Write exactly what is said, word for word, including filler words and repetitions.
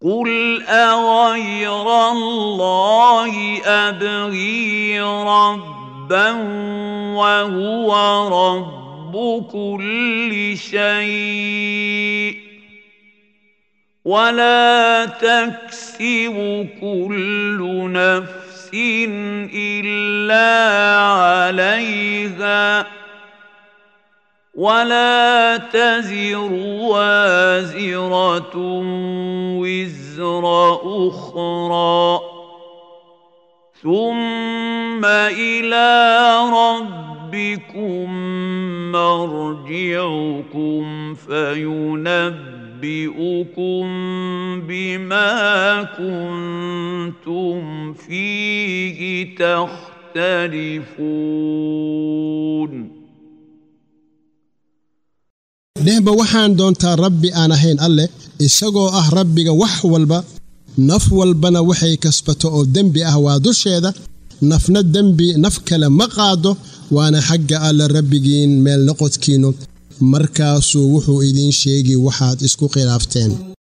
قل أغير الله أبغي ربا وهو رب كل شيء ولا تكسب كل نفس إلا عليها ولا تزر وازرة وزر أخرى ثم إلى ربكم مرجعكم فينبئكم بما كنتم فيه تختلفون. neeba waxaan doontaa rabbi aan ahayn alle isagoo ah rabbiga wax walba naf walbana waxay kasbato oo dambi ah waa dusheeda nafna dambi naf kale ma qaado waana xagga alle rabbigiin meel noqodkiino markaasuu wuxuu idin sheegi waxaad isku khilaafteen.